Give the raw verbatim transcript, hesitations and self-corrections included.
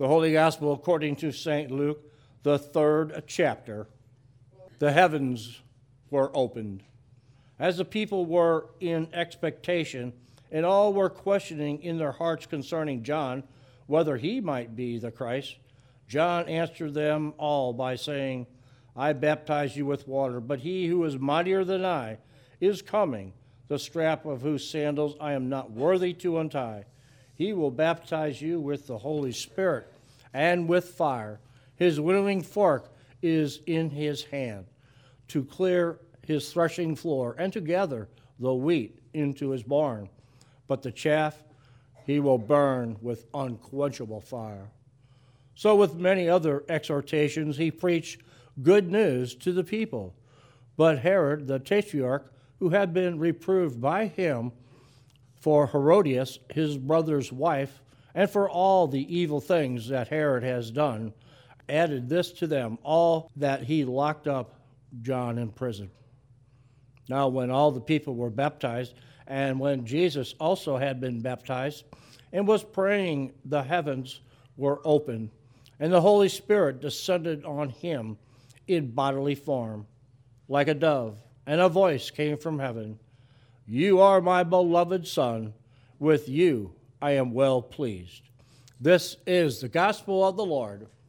The Holy Gospel according to Saint Luke, the third chapter. The heavens were opened. As the people were in expectation, and all were questioning in their hearts concerning John, whether he might be the Christ, John answered them all by saying, I baptize you with water, but he who is mightier than I is coming, the strap of whose sandals I am not worthy to untie. He will baptize you with the Holy Spirit and with fire. His winnowing fork is in his hand, to clear his threshing floor and to gather the wheat into his barn. But the chaff he will burn with unquenchable fire. So with many other exhortations he preached good news to the people. But Herod the Tetrarch, who had been reproved by him for Herodias, his brother's wife, and for all the evil things that Herod has done, added this to them all, that he locked up John in prison. Now when all the people were baptized, and when Jesus also had been baptized and was praying, the heavens were opened, and the Holy Spirit descended on him in bodily form, like a dove, and a voice came from heaven, You are my beloved Son, with you I am well pleased. This is the gospel of the Lord.